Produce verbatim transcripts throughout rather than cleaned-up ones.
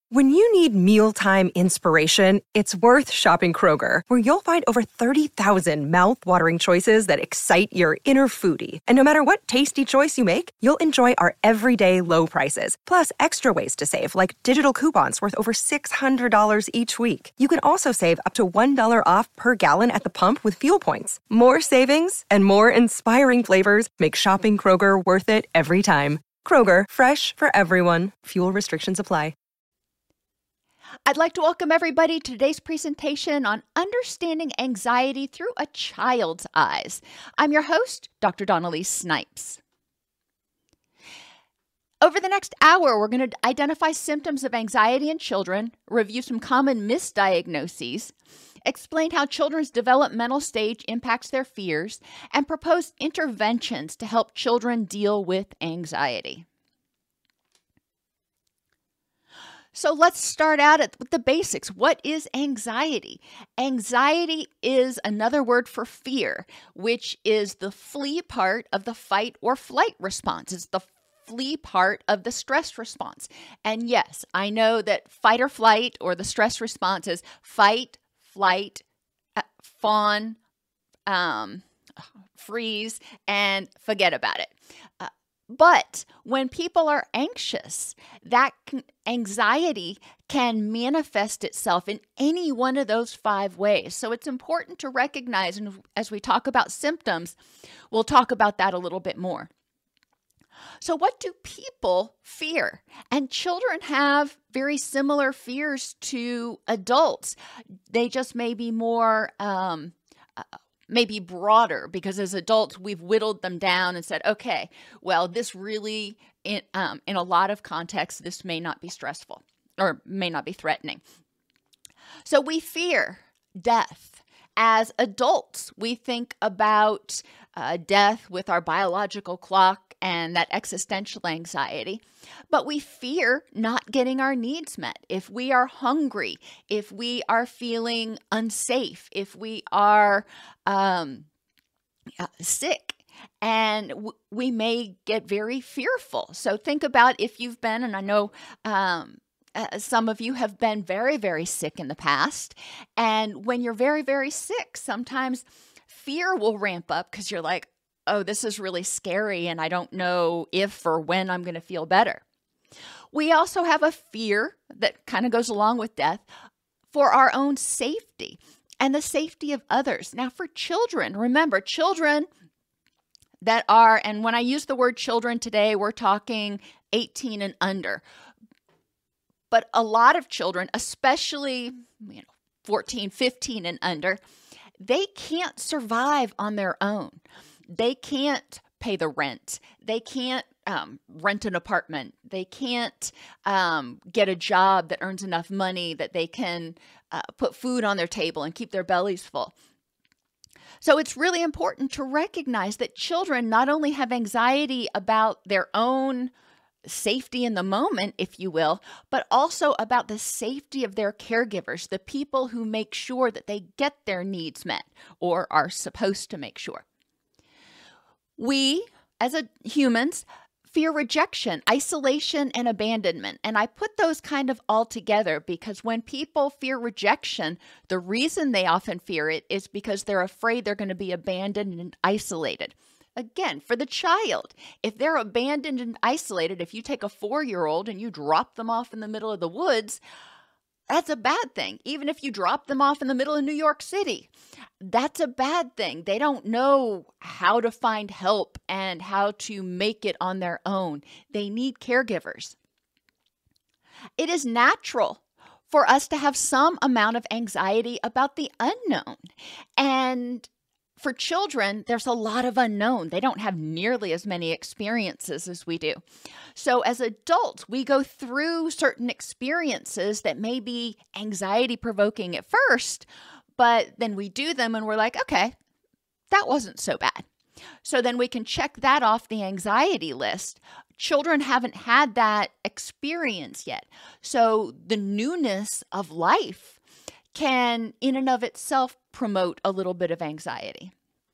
When you need mealtime inspiration, it's worth shopping Kroger, where you'll find over thirty thousand mouth-watering choices that excite your inner foodie. And no matter what tasty choice you make, you'll enjoy our everyday low prices, plus extra ways to save, like digital coupons worth over six hundred dollars each week. You can also save up to one dollar off per gallon at the pump with fuel points. More savings and more inspiring flavors make shopping Kroger worth it every time. Kroger, fresh for everyone. Fuel restrictions apply. I'd like to welcome everybody to today's presentation on understanding anxiety through a child's eyes. I'm your host, Doctor Dawn-Elise Snipes. Over the next hour, we're going to identify symptoms of anxiety in children, review some common misdiagnoses, explain how children's developmental stage impacts their fears, and propose interventions to help children deal with anxiety. So let's start out at, with the basics. What is anxiety? Anxiety is another word for fear, which is the flee part of the fight or flight response. It's the flee part of the stress response. And yes, I know that fight or flight or the stress response is fight, flight, uh, fawn, um, freeze, and forget about it. Uh, But when people are anxious, that can, anxiety can manifest itself in any one of those five ways. So it's important to recognize, and as we talk about symptoms, we'll talk about that a little bit more. So what do people fear? And children have very similar fears to adults. They just may be more um, uh, maybe broader, because as adults, we've whittled them down and said, okay, well, this really, in, um, in a lot of contexts, this may not be stressful or may not be threatening. So we fear death. As adults, we think about uh, death with our biological clock and that existential anxiety, but we fear not getting our needs met. If we are hungry, if we are feeling unsafe, if we are um, uh, sick, and w- we may get very fearful. So think about if you've been, and I know um, uh, some of you have been very, very sick in the past, and when you're very, very sick, sometimes fear will ramp up because you're like, oh, this is really scary and I don't know if or when I'm going to feel better. We also have a fear that kind of goes along with death for our own safety and the safety of others. Now, for children, remember, children that are, and when I use the word children today, we're talking eighteen and under. But a lot of children, especially, you know, fourteen, fifteen and under, they can't survive on their own. They can't pay the rent. They can't um, rent an apartment. They can't um, get a job that earns enough money that they can uh, put food on their table and keep their bellies full. So it's really important to recognize that children not only have anxiety about their own safety in the moment, if you will, but also about the safety of their caregivers, the people who make sure that they get their needs met or are supposed to make sure. We, as a, humans, fear rejection, isolation, and abandonment. And I put those kind of all together because when people fear rejection, the reason they often fear it is because they're afraid they're going to be abandoned and isolated. Again, for the child, if they're abandoned and isolated, if you take a four-year-old and you drop them off in the middle of the woods, that's a bad thing. Even if you drop them off in the middle of New York City, that's a bad thing. They don't know how to find help and how to make it on their own. They need caregivers. It is natural for us to have some amount of anxiety about the unknown. And for children, there's a lot of unknown. They don't have nearly as many experiences as we do. So as adults, we go through certain experiences that may be anxiety-provoking at first, but then we do them and we're like, okay, that wasn't so bad. So then we can check that off the anxiety list. Children haven't had that experience yet. So the newness of life can, in and of itself, promote a little bit of anxiety.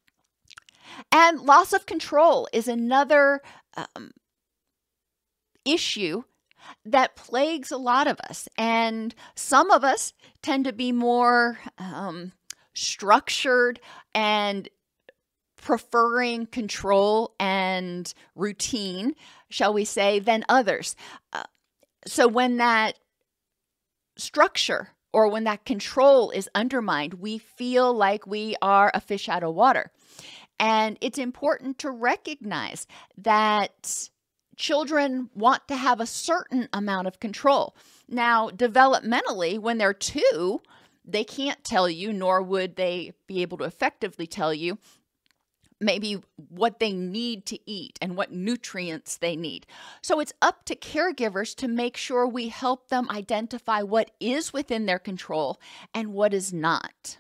And loss of control is another um, issue that plagues a lot of us. And some of us tend to be more um, structured and preferring control and routine, shall we say, than others. Uh, so when that structure or when that control is undermined, we feel like we are a fish out of water. And it's important to recognize that children want to have a certain amount of control. Now, developmentally, when they're two, they can't tell you, nor would they be able to effectively tell you, maybe what they need to eat and what nutrients they need. So it's up to caregivers to make sure we help them identify what is within their control and what is not.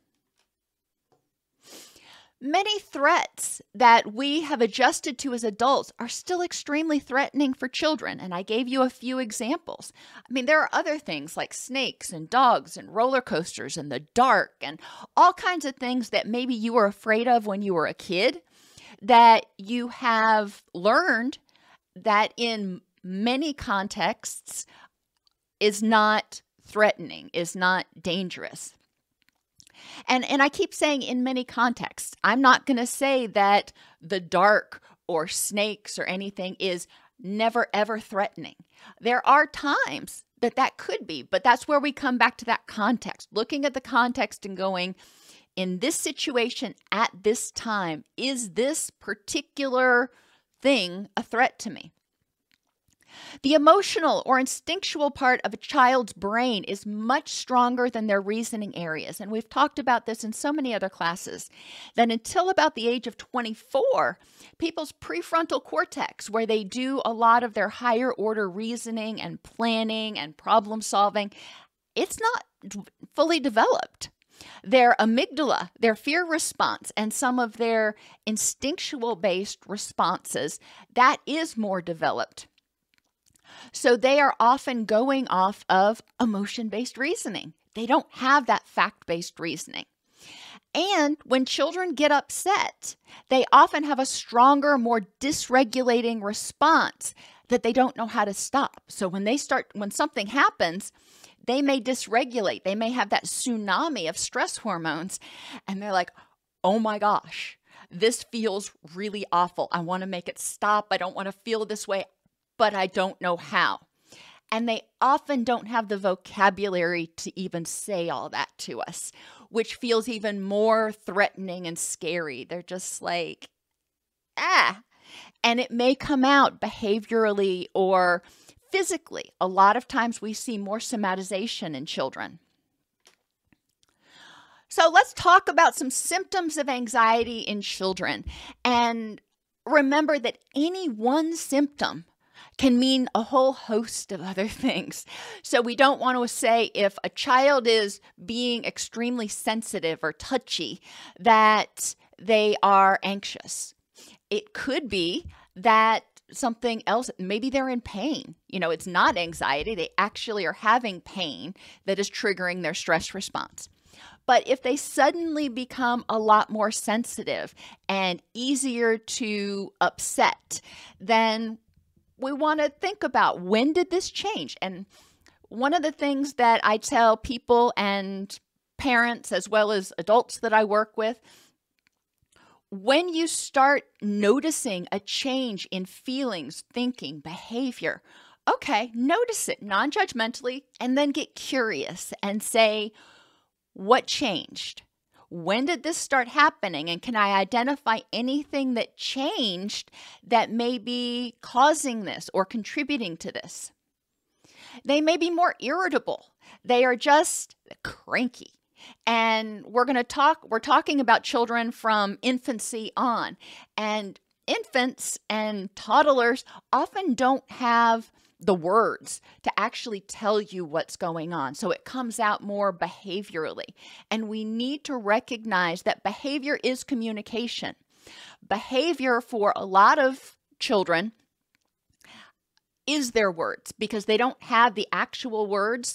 Many threats that we have adjusted to as adults are still extremely threatening for children, and I gave you a few examples. I mean, there are other things like snakes and dogs and roller coasters and the dark and all kinds of things that maybe you were afraid of when you were a kid that you have learned that in many contexts is not threatening, is not dangerous. And and I keep saying in many contexts. I'm not going to say that the dark or snakes or anything is never, ever threatening. There are times that that could be, but that's where we come back to that context, looking at the context and going, in this situation at this time, is this particular thing a threat to me? The emotional or instinctual part of a child's brain is much stronger than their reasoning areas. And we've talked about this in so many other classes, that until about the age of twenty-four, people's prefrontal cortex, where they do a lot of their higher order reasoning and planning and problem solving, it's not fully developed. Their amygdala, their fear response, and some of their instinctual based responses, that is more developed. So they are often going off of emotion-based reasoning. They don't have that fact-based reasoning. And when children get upset, they often have a stronger, more dysregulating response that they don't know how to stop. So when they start, when something happens, they may dysregulate. They may have that tsunami of stress hormones, and they're like, oh my gosh, this feels really awful. I want to make it stop. I don't want to feel this way, but I don't know how. And they often don't have the vocabulary to even say all that to us, which feels even more threatening and scary. They're just like, ah. And it may come out behaviorally or physically. A lot of times we see more somatization in children. So let's talk about some symptoms of anxiety in children. And remember that any one symptom can mean a whole host of other things. So we don't want to say if a child is being extremely sensitive or touchy that they are anxious. It could be that something else, maybe they're in pain. You know, it's not anxiety. They actually are having pain that is triggering their stress response. But if they suddenly become a lot more sensitive and easier to upset, then we want to think about, when did this change? And one of the things that I tell people and parents as well as adults that I work with, when you start noticing a change in feelings, thinking, behavior, okay, notice it non-judgmentally and then get curious and say, what changed? When did this start happening? And can I identify anything that changed that may be causing this or contributing to this? They may be more irritable. They are just cranky. And we're going to talk, we're talking about children from infancy on. And infants and toddlers often don't have the words to actually tell you what's going on. So it comes out more behaviorally. And we need to recognize that behavior is communication. Behavior for a lot of children is their words, because they don't have the actual words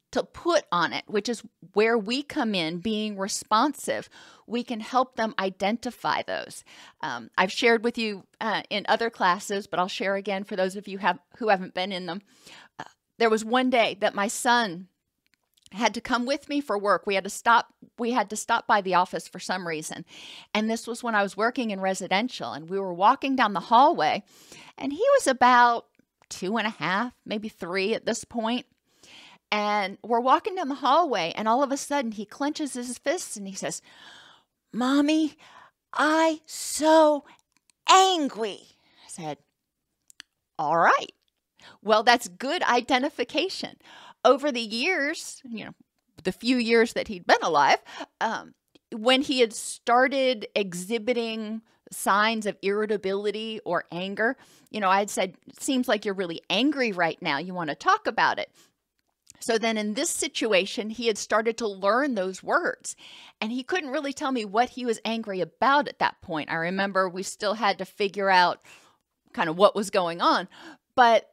to put on it, which is where we come in, being responsive. We can help them identify those. Um, I've shared with you uh, in other classes, but I'll share again for those of you have, who haven't been in them. Uh, there was one day that my son had to come with me for work. We had to stop. We had to stop by the office for some reason. And this was when I was working in residential, and we were walking down the hallway, and he was about two and a half, maybe three at this point. And we're walking down the hallway, and all of a sudden he clenches his fists and he says, "Mommy, I so angry." I said, "All right. Well, that's good identification." Over the years, you know, the few years that he'd been alive, um, when he had started exhibiting signs of irritability or anger, you know, I'd said, "It seems like you're really angry right now. You want to talk about it." So then in this situation, he had started to learn those words, and he couldn't really tell me what he was angry about at that point. I remember we still had to figure out kind of what was going on, but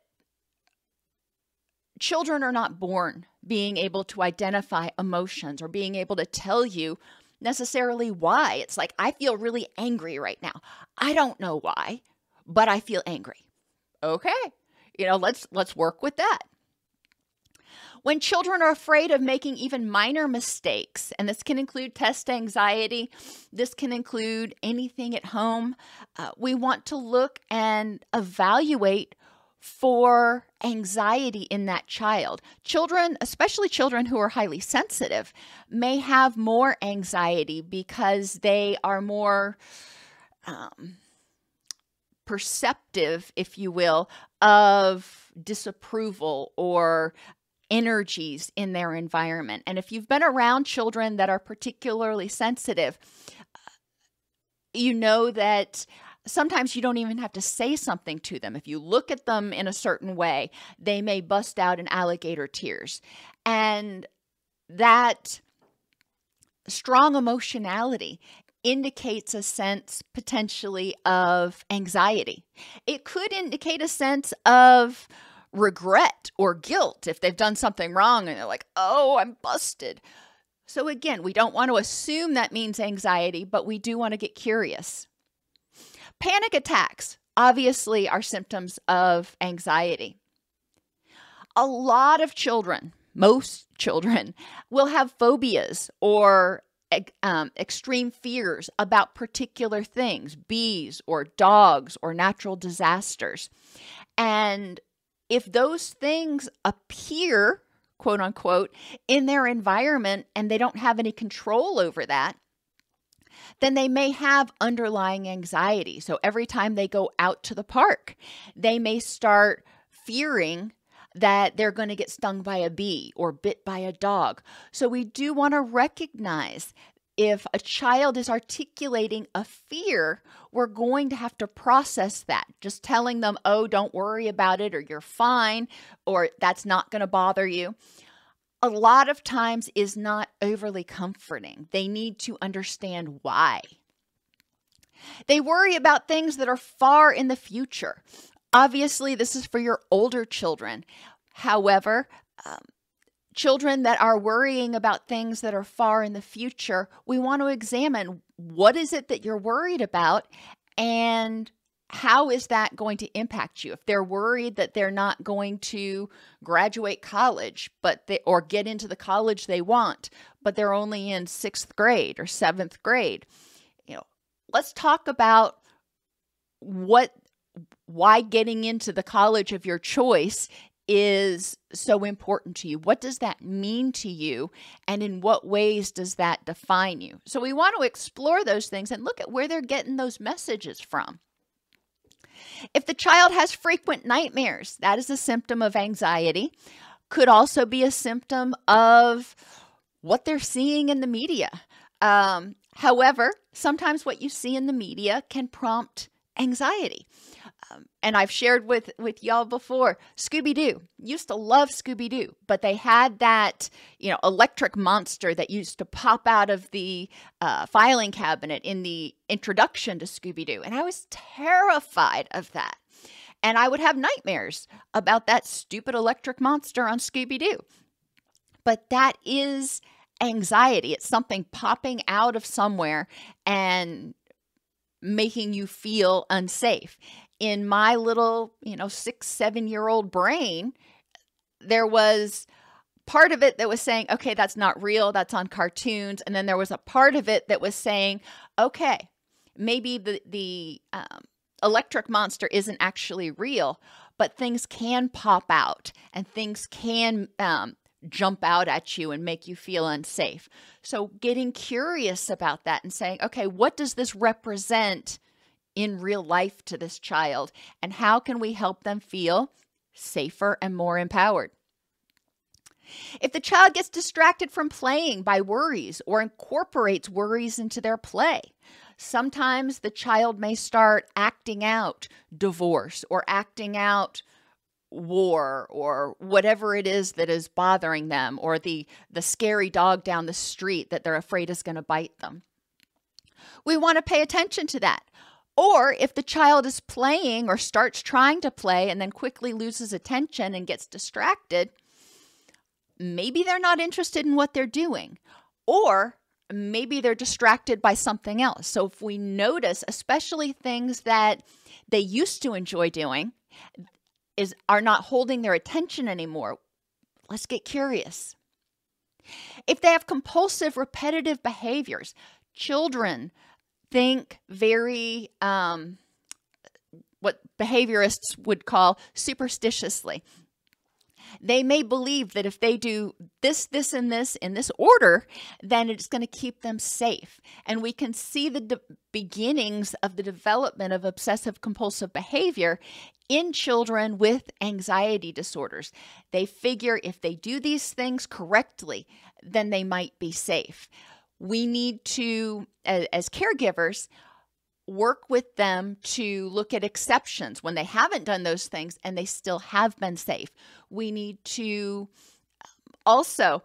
children are not born being able to identify emotions or being able to tell you necessarily why. It's like, I feel really angry right now. I don't know why, but I feel angry. Okay. You know, let's let's work with that. When children are afraid of making even minor mistakes, and this can include test anxiety, this can include anything at home, uh, we want to look and evaluate for anxiety in that child. Children, especially children who are highly sensitive, may have more anxiety because they are more um, perceptive, if you will, of disapproval or energies in their environment. And if you've been around children that are particularly sensitive, you know that sometimes you don't even have to say something to them. If you look at them in a certain way, they may bust out in alligator tears. And that strong emotionality indicates a sense potentially of anxiety. It could indicate a sense of regret or guilt if they've done something wrong and they're like, "Oh, I'm busted." So again, we don't want to assume that means anxiety, but we do want to get curious. Panic attacks obviously are symptoms of anxiety. A lot of children, most children, will have phobias or um, extreme fears about particular things, bees or dogs or natural disasters. And if those things appear, quote unquote, in their environment and they don't have any control over that, then they may have underlying anxiety. So every time they go out to the park, they may start fearing that they're going to get stung by a bee or bit by a dog. So we do want to recognize if a child is articulating a fear, we're going to have to process that. Just telling them, "Oh, don't worry about it," or "You're fine," or "That's not going to bother you," a lot of times is not overly comforting. They need to understand why. They worry about things that are far in the future. Obviously, this is for your older children. However, um, children that are worrying about things that are far in the future, we want to examine what is it that you're worried about and how is that going to impact you? If they're worried that they're not going to graduate college, but they, or get into the college they want, but they're only in sixth grade or seventh grade, you know, let's talk about what, why getting into the college of your choice is so important to you. What does that mean to you? And in what ways does that define you? So we want to explore those things and look at where they're getting those messages from. If the child has frequent nightmares, that is a symptom of anxiety. Could also be a symptom of what they're seeing in the media. Um, however, sometimes what you see in the media can prompt anxiety. Um, and I've shared with, with y'all before, Scooby-Doo. Used to love Scooby-Doo, but they had that, you know, electric monster that used to pop out of the uh, filing cabinet in the introduction to Scooby-Doo. And I was terrified of that. And I would have nightmares about that stupid electric monster on Scooby-Doo. but that is anxiety. It's something popping out of somewhere and making you feel unsafe. In my little, you know, six, seven year old brain, there was part of it that was saying, okay, that's not real. That's on cartoons. And then there was a part of it that was saying, okay, maybe the, the um, electric monster isn't actually real, but things can pop out and things can um, jump out at you and make you feel unsafe. So getting curious about that and saying, okay, what does this represent in real life to this child? And how can we help them feel safer and more empowered? If the child gets distracted from playing by worries or incorporates worries into their play, sometimes the child may start acting out divorce or acting out war or whatever it is that is bothering them, or the, the scary dog down the street that they're afraid is going to bite them. We want to pay attention to that. Or if the child is playing or starts trying to play and then quickly loses attention and gets distracted, maybe they're not interested in what they're doing, or maybe they're distracted by something else. So if we notice, especially things that they used to enjoy doing, is are not holding their attention anymore, let's get curious. If they have compulsive, repetitive behaviors, children think very, um, what behaviorists would call superstitiously. They may believe that if they do this, this, and this in this order, then it's going to keep them safe. And we can see the de- beginnings of the development of obsessive compulsive behavior in children with anxiety disorders. They figure if they do these things correctly, then they might be safe. We need to, as, as caregivers, work with them to look at exceptions when they haven't done those things and they still have been safe. We need to also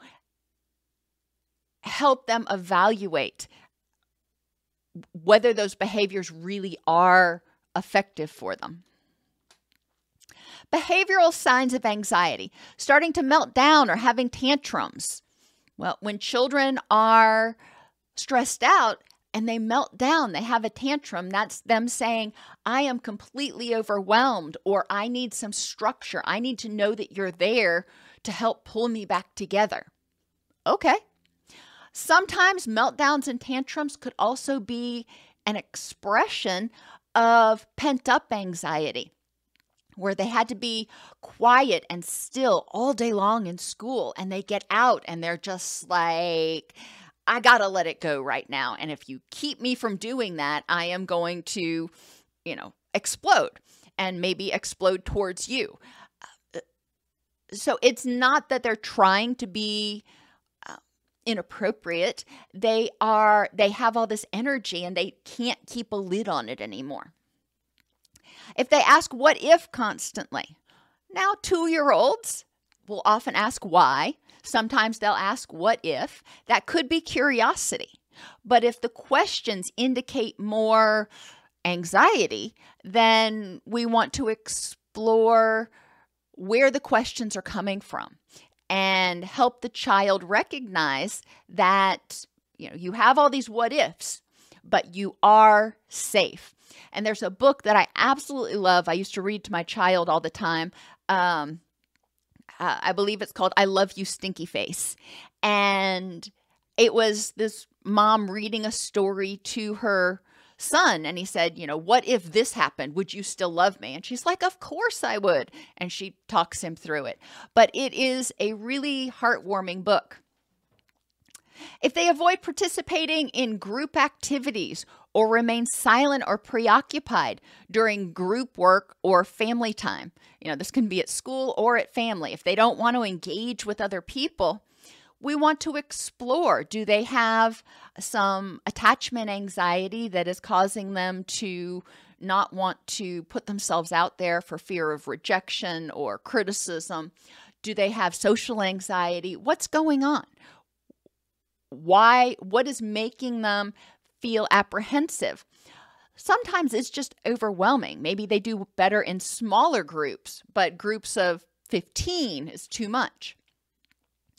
help them evaluate whether those behaviors really are effective for them. Behavioral signs of anxiety, starting to melt down or having tantrums. Well, when children are stressed out, and they melt down, they have a tantrum, that's them saying, I am completely overwhelmed, or I need some structure. I need to know that you're there to help pull me back together. Okay. Sometimes meltdowns and tantrums could also be an expression of pent-up anxiety, where they had to be quiet and still all day long in school, and they get out and they're just like, I gotta let it go right now. And if you keep me from doing that, I am going to, you know, explode and maybe explode towards you. So it's not that they're trying to be uh, inappropriate. They are, they have all this energy and they can't keep a lid on it anymore. If they ask what if constantly, now two-year-olds will often ask why. Sometimes they'll ask, what if? That could be curiosity. But if the questions indicate more anxiety, then we want to explore where the questions are coming from and help the child recognize that, you know, you have all these what ifs, but you are safe. And there's a book that I absolutely love. I used to read to my child all the time. Um, Uh, I believe it's called I Love You, Stinky Face. And it was this mom reading a story to her son. And he said, you know, what if this happened? Would you still love me? And she's like, of course I would. And she talks him through it. But it is a really heartwarming book. If they avoid participating in group activities or remain silent or preoccupied during group work or family time, you know, this can be at school or at family. If they don't want to engage with other people, we want to explore. Do they have some attachment anxiety that is causing them to not want to put themselves out there for fear of rejection or criticism? Do they have social anxiety? What's going on? Why? What is making them feel apprehensive? Sometimes it's just overwhelming. Maybe they do better in smaller groups, but groups of fifteen is too much.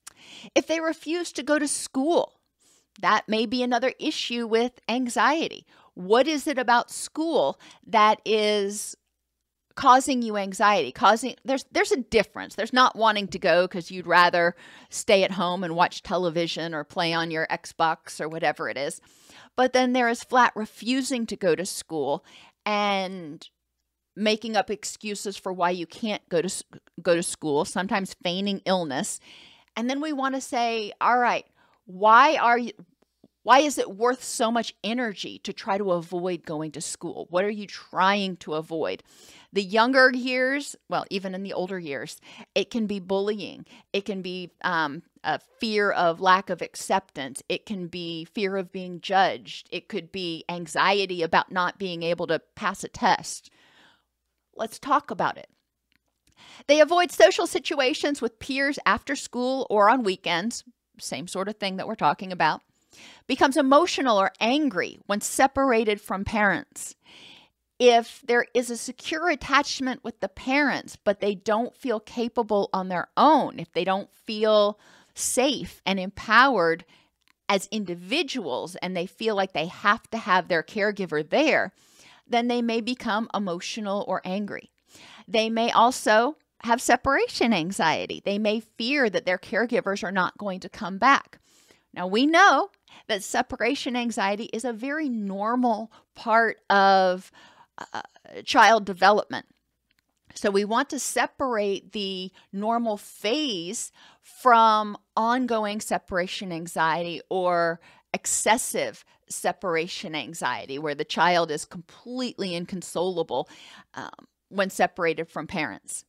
If they refuse to go to school, that may be another issue with anxiety. What is it about school that is causing you anxiety? Causing there's there's a difference. There's not wanting to go because you'd rather stay at home and watch television or play on your Xbox or whatever it is. But then there is flat refusing to go to school and making up excuses for why you can't go to go to school, sometimes feigning illness. And then we want to say, all right, why are you why is it worth so much energy to try to avoid going to school? What are you trying to avoid? The younger years, well, even in the older years, it can be bullying. It can be um, a fear of lack of acceptance. It can be fear of being judged. It could be anxiety about not being able to pass a test. Let's talk about it. They avoid social situations with peers after school or on weekends. Same sort of thing that we're talking about. Becomes emotional or angry when separated from parents. If there is a secure attachment with the parents, but they don't feel capable on their own, if they don't feel safe and empowered as individuals and they feel like they have to have their caregiver there, then they may become emotional or angry. They may also have separation anxiety. They may fear that their caregivers are not going to come back. Now, we know that separation anxiety is a very normal part of uh, child development. So we want to separate the normal phase from ongoing separation anxiety or excessive separation anxiety, where the child is completely inconsolable um, when separated from parents.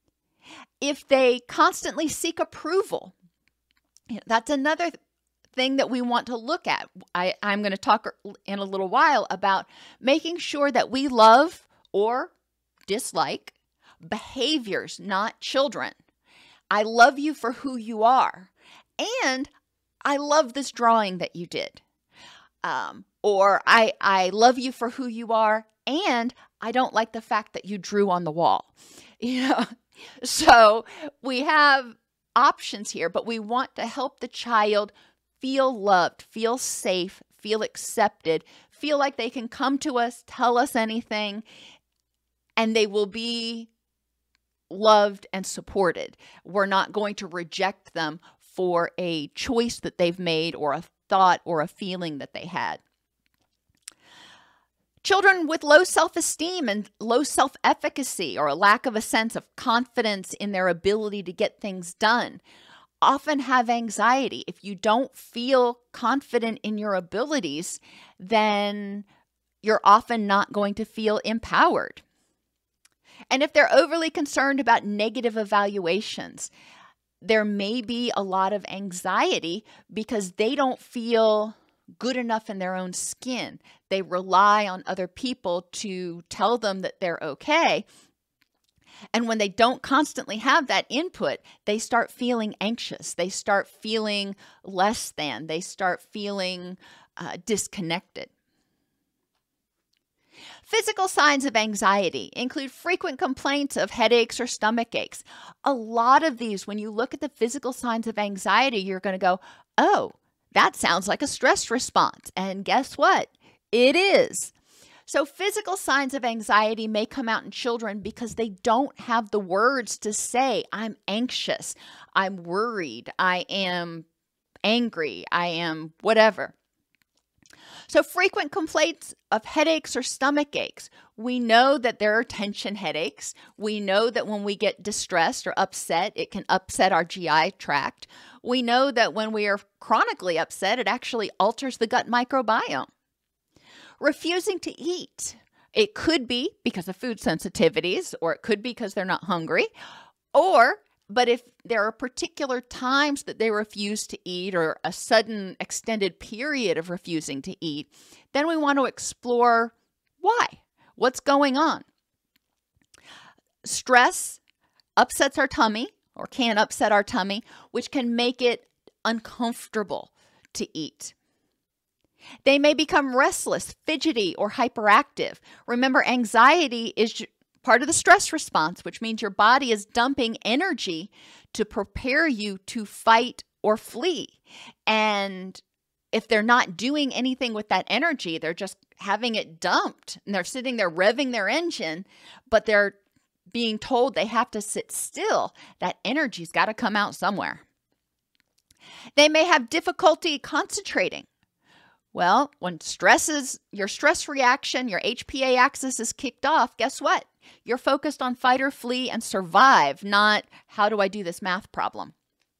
If they constantly seek approval, that's another thing that we want to look at. I, I'm going to talk in a little while about making sure that we love or dislike behaviors, not children. I love you for who you are, and I love this drawing that you did. Um, or I, I love you for who you are, and I don't like the fact that you drew on the wall. You know, so we have options here, but we want to help the child feel loved, feel safe, feel accepted, feel like they can come to us, tell us anything, and they will be loved and supported. We're not going to reject them for a choice that they've made or a thought or a feeling that they had. Children with low self-esteem and low self-efficacy, or a lack of a sense of confidence in their ability to get things done, often have anxiety. If you don't feel confident in your abilities, then you're often not going to feel empowered. And if they're overly concerned about negative evaluations, there may be a lot of anxiety because they don't feel good enough in their own skin. They rely on other people to tell them that they're okay. And when they don't constantly have that input, they start feeling anxious. They start feeling less than. They start feeling uh, disconnected. Physical signs of anxiety include frequent complaints of headaches or stomach aches. A lot of these, when you look at the physical signs of anxiety, you're going to go, oh, that sounds like a stress response. And guess what? It is. So physical signs of anxiety may come out in children because they don't have the words to say, I'm anxious, I'm worried, I am angry, I am whatever. So frequent complaints of headaches or stomach aches. We know that there are tension headaches. We know that when we get distressed or upset, it can upset our G I tract. We know that when we are chronically upset, it actually alters the gut microbiome. Refusing to eat. It could be because of food sensitivities, or it could be because they're not hungry, or But if there are particular times that they refuse to eat, or a sudden extended period of refusing to eat, then we want to explore why. What's going on? Stress upsets our tummy, or can upset our tummy, which can make it uncomfortable to eat. They may become restless, fidgety, or hyperactive. Remember, anxiety is part of the stress response, which means your body is dumping energy to prepare you to fight or flee. And if they're not doing anything with that energy, they're just having it dumped and they're sitting there revving their engine, but they're being told they have to sit still. That energy's got to come out somewhere. They may have difficulty concentrating. Well, when stress is, your stress reaction, your H P A axis is kicked off, guess what? You're focused on fight or flee and survive, not how do I do this math problem.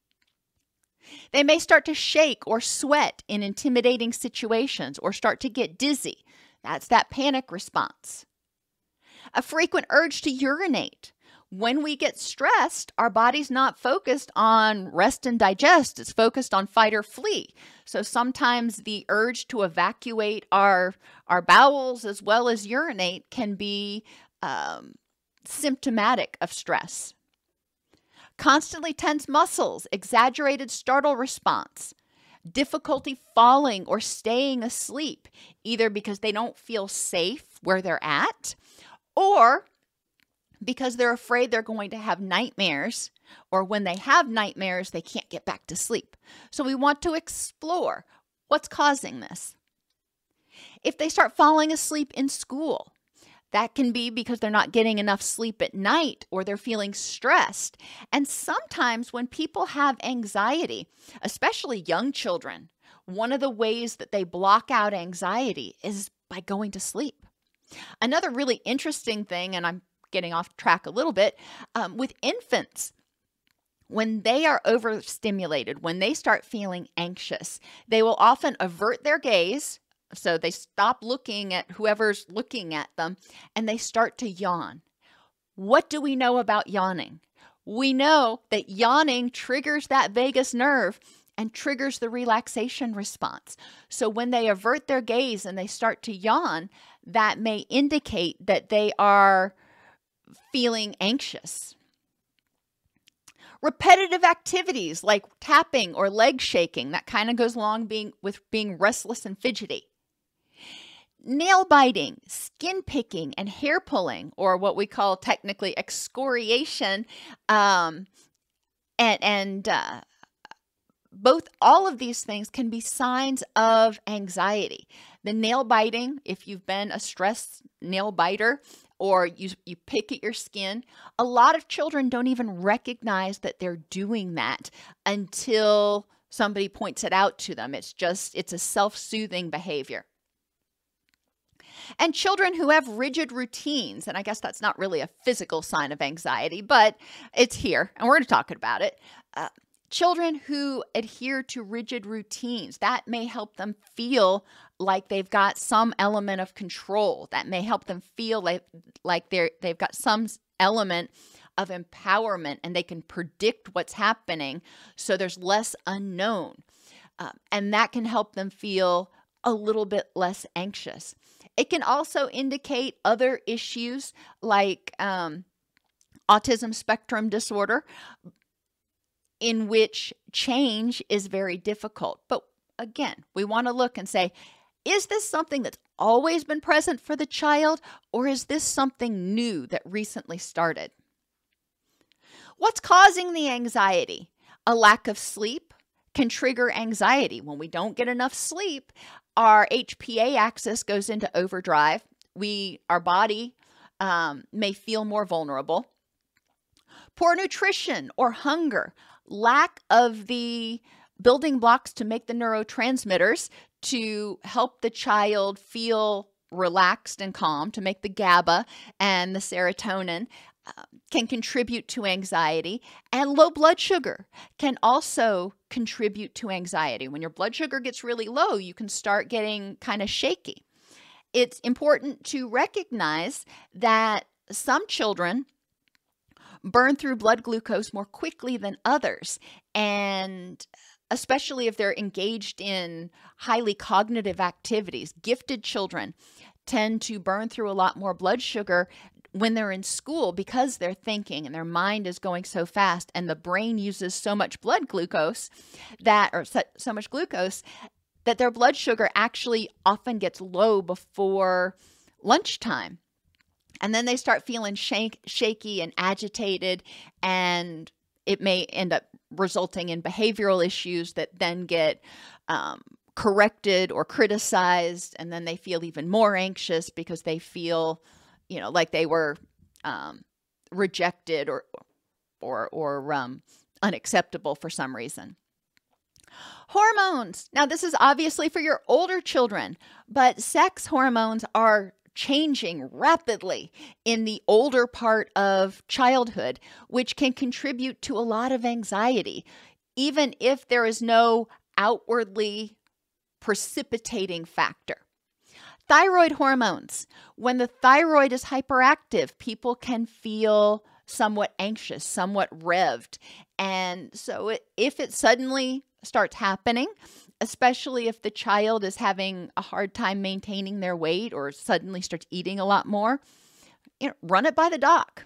They may start to shake or sweat in intimidating situations or start to get dizzy. That's that panic response. A frequent urge to urinate. When we get stressed, our body's not focused on rest and digest. It's focused on fight or flee. So sometimes the urge to evacuate our, our bowels as well as urinate can be um, symptomatic of stress. Constantly tense muscles, exaggerated startle response, difficulty falling or staying asleep, either because they don't feel safe where they're at or because they're afraid they're going to have nightmares, or when they have nightmares, they can't get back to sleep. So we want to explore what's causing this. If they start falling asleep in school, that can be because they're not getting enough sleep at night or they're feeling stressed. And sometimes when people have anxiety, especially young children, one of the ways that they block out anxiety is by going to sleep. Another really interesting thing, and I'm getting off track a little bit, um, with infants, when they are overstimulated, when they start feeling anxious, they will often avert their gaze. So they stop looking at whoever's looking at them and they start to yawn. What do we know about yawning? We know that yawning triggers that vagus nerve and triggers the relaxation response. So when they avert their gaze and they start to yawn, that may indicate that they are feeling anxious. Repetitive activities like tapping or leg shaking, that kind of goes along being, with being restless and fidgety. Nail biting, skin picking, and hair pulling, or what we call technically excoriation, um, and, and uh, both all of these things can be signs of anxiety. The nail biting, if you've been a stressed nail biter, or you, you pick at your skin, a lot of children don't even recognize that they're doing that until somebody points it out to them. It's just, it's a self-soothing behavior. And children who have rigid routines, and I guess that's not really a physical sign of anxiety, but it's here, and we're going to talk about it. Uh, children who adhere to rigid routines, that may help them feel like they've got some element of control. That may help them feel like, like they're, they've got some element of empowerment and they can predict what's happening, so there's less unknown. Um, and that can help them feel a little bit less anxious. It can also indicate other issues like um, autism spectrum disorder, in which change is very difficult. But again, we want to look and say, is this something that's always been present for the child, or is this something new that recently started? What's causing the anxiety? A lack of sleep can trigger anxiety. When we don't get enough sleep, our H P A axis goes into overdrive. We, our body um, may feel more vulnerable. Poor nutrition or hunger, lack of the building blocks to make the neurotransmitters to help the child feel relaxed and calm, to make the GABA and the serotonin, uh, can contribute to anxiety. And low blood sugar can also contribute to anxiety. When your blood sugar gets really low, you can start getting kind of shaky. It's important to recognize that some children burn through blood glucose more quickly than others, and especially if they're engaged in highly cognitive activities. Gifted children tend to burn through a lot more blood sugar when they're in school because they're thinking and their mind is going so fast and the brain uses so much blood glucose that, or so, so much glucose that their blood sugar actually often gets low before lunchtime. And then they start feeling shake, shaky and agitated, and it may end up resulting in behavioral issues that then get um, corrected or criticized, and then they feel even more anxious because they feel, you know, like they were um, rejected or or or um, unacceptable for some reason. Hormones. Now, this is obviously for your older children, but sex hormones are changing rapidly in the older part of childhood, which can contribute to a lot of anxiety, even if there is no outwardly precipitating factor. Thyroid hormones. When the thyroid is hyperactive, people can feel somewhat anxious, somewhat revved. And so it, if it suddenly starts happening, especially if the child is having a hard time maintaining their weight or suddenly starts eating a lot more, you know, run it by the doc.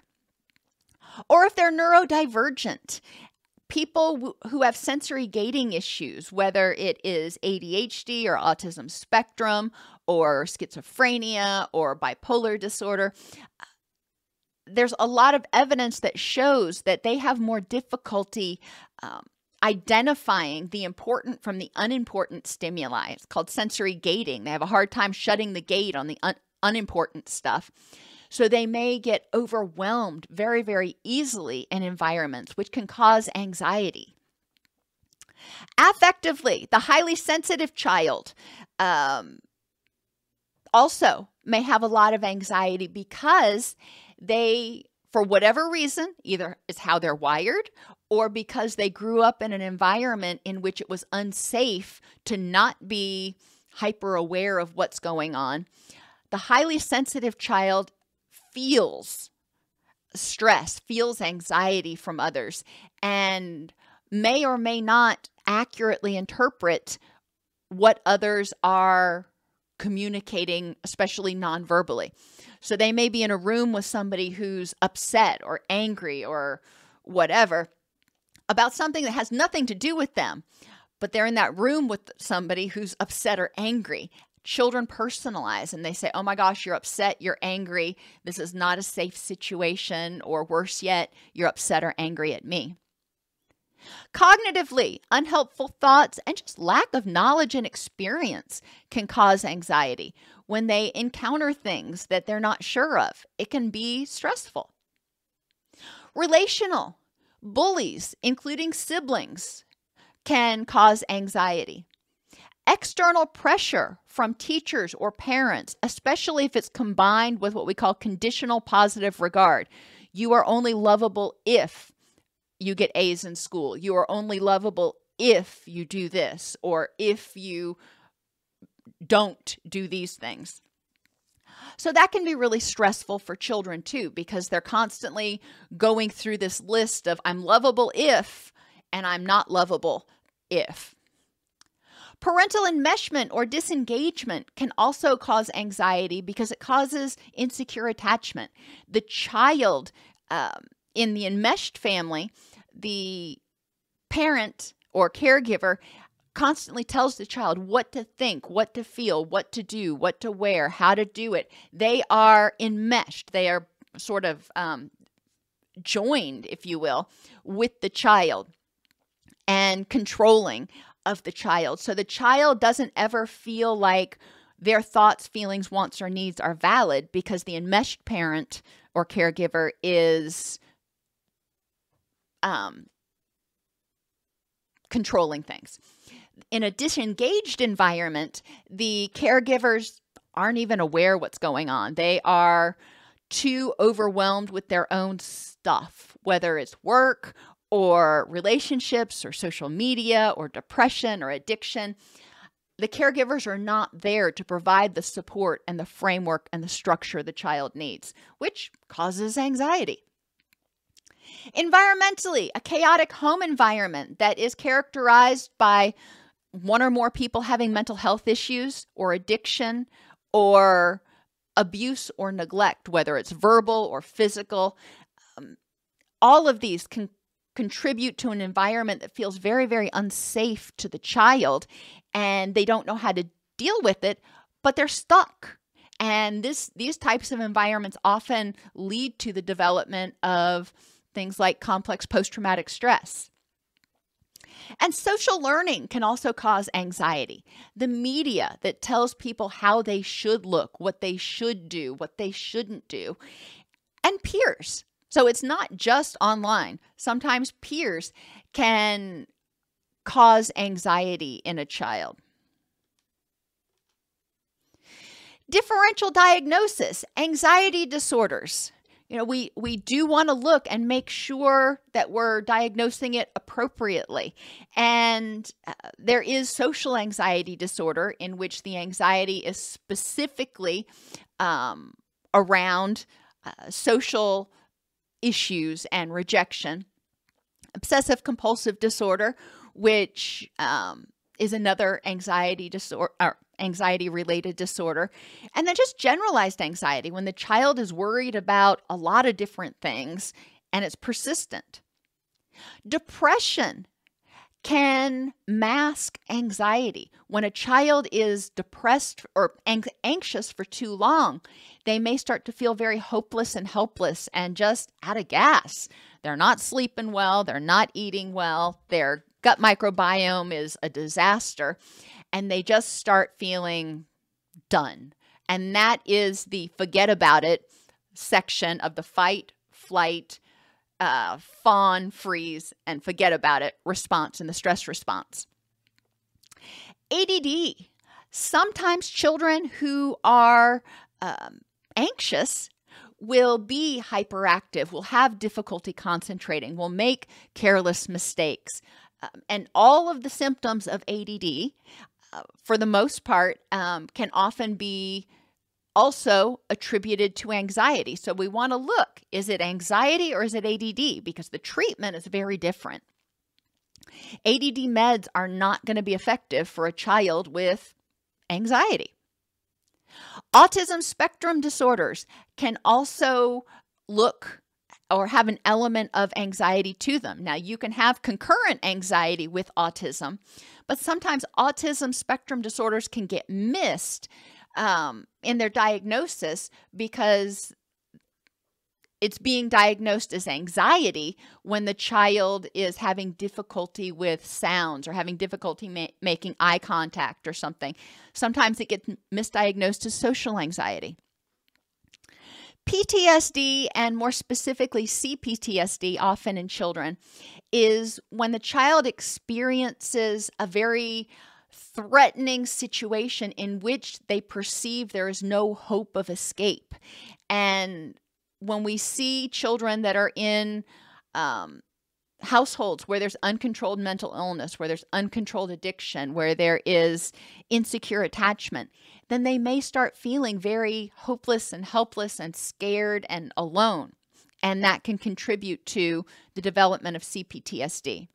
Or if they're neurodivergent, people w- who have sensory gating issues, whether it is A D H D or autism spectrum or schizophrenia or bipolar disorder, there's a lot of evidence that shows that they have more difficulty um, identifying the important from the unimportant stimuli. It's called sensory gating. They have a hard time shutting the gate on the un- unimportant stuff. So they may get overwhelmed very, very easily in environments, which can cause anxiety. Affectively, the highly sensitive child um, also may have a lot of anxiety because they, for whatever reason, either is how they're wired or because they grew up in an environment in which it was unsafe to not be hyper aware of what's going on. The highly sensitive child feels stress, feels anxiety from others, and may or may not accurately interpret what others are communicating, especially non-verbally. So they may be in a room with somebody who's upset or angry or whatever about something that has nothing to do with them, but they're in that room with somebody who's upset or angry. Children personalize and they say, oh my gosh, you're upset, you're angry. This is not a safe situation, or worse yet, you're upset or angry at me. Cognitively, unhelpful thoughts and just lack of knowledge and experience can cause anxiety. When they encounter things that they're not sure of, it can be stressful. Relational. Bullies, including siblings, can cause anxiety. External pressure from teachers or parents, especially if it's combined with what we call conditional positive regard. You are only lovable if you get A's in school. You are only lovable if you do this, or if you don't do these things. So that can be really stressful for children too, because they're constantly going through this list of I'm lovable if, and I'm not lovable if. Parental enmeshment or disengagement can also cause anxiety because it causes insecure attachment. The child um, in the enmeshed family, the parent or caregiver constantly tells the child what to think, what to feel, what to do, what to wear, how to do it. They are enmeshed. They are sort of um, joined, if you will, with the child and controlling of the child. So the child doesn't ever feel like their thoughts, feelings, wants, or needs are valid because the enmeshed parent or caregiver is um, controlling things. In a disengaged environment, the caregivers aren't even aware what's going on. They are too overwhelmed with their own stuff, whether it's work or relationships or social media or depression or addiction. The caregivers are not there to provide the support and the framework and the structure the child needs, which causes anxiety. Environmentally, a chaotic home environment that is characterized by one or more people having mental health issues or addiction or abuse or neglect, whether it's verbal or physical. Um, all of these can contribute to an environment that feels very, very unsafe to the child, and they don't know how to deal with it, but they're stuck. And this these types of environments often lead to the development of things like complex post-traumatic stress. And social learning can also cause anxiety. The media that tells people how they should look, what they should do, what they shouldn't do, and peers. So it's not just online. Sometimes peers can cause anxiety in a child. Differential diagnosis, anxiety disorders. You know, we, we do want to look and make sure that we're diagnosing it appropriately. And uh, there is social anxiety disorder, in which the anxiety is specifically um, around uh, social issues and rejection. Obsessive compulsive disorder, which um, is another anxiety disorder, or anxiety related disorder. And then just generalized anxiety, when the child is worried about a lot of different things and it's persistent. Depression can mask anxiety. When a child is depressed or ang- anxious for too long, they may start to feel very hopeless and helpless and just out of gas. They're not sleeping well, they're not eating well, their gut microbiome is a disaster, and they just start feeling done. And that is the forget about it section of the fight, flight, uh, fawn, freeze, and forget about it response in the stress response. A D D. Sometimes children who are um, anxious will be hyperactive, will have difficulty concentrating, will make careless mistakes. Um, and all of the symptoms of A D D, uh, for the most part, um, can often be also attributed to anxiety. So we want to look, is it anxiety or is it A D D? Because the treatment is very different. A D D meds are not going to be effective for a child with anxiety. Autism spectrum disorders can also look or have an element of anxiety to them. Now, you can have concurrent anxiety with autism, but sometimes autism spectrum disorders can get missed um, in their diagnosis because it's being diagnosed as anxiety when the child is having difficulty with sounds or having difficulty ma- making eye contact or something. Sometimes it gets misdiagnosed as social anxiety. P T S D, and more specifically C P T S D, often in children, is when the child experiences a very threatening situation in which they perceive there is no hope of escape. And when we see children that are in um, households where there's uncontrolled mental illness, where there's uncontrolled addiction, where there is insecure attachment, then they may start feeling very hopeless and helpless and scared and alone. And that can contribute to the development of C P T S D.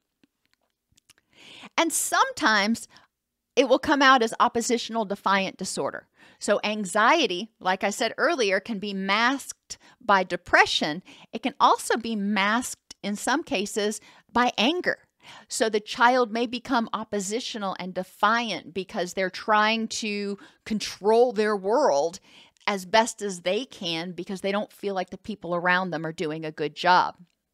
And sometimes it will come out as oppositional defiant disorder. So anxiety, like I said earlier, can be masked by depression. It can also be masked in some cases by anger. So the child may become oppositional and defiant because they're trying to control their world as best as they can because they don't feel like the people around them are doing a good job.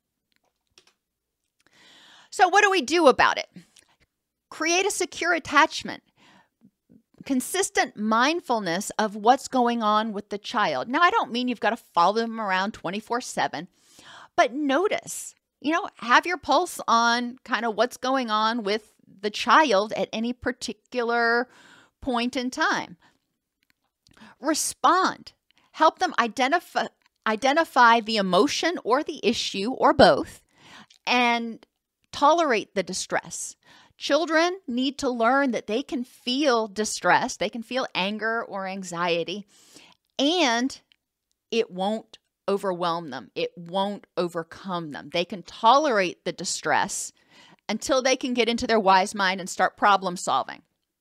So what do we do about it? Create a secure attachment. Consistent mindfulness of what's going on with the child. Now, I don't mean you've got to follow them around twenty-four seven, but notice, you know, have your pulse on kind of what's going on with the child at any particular point in time. Respond. Help them identify, identify the emotion or the issue or both, and tolerate the distress. Children need to learn that they can feel distress, they can feel anger or anxiety, and it won't overwhelm them. It won't overcome them. They can tolerate the distress until they can get into their wise mind and start problem solving.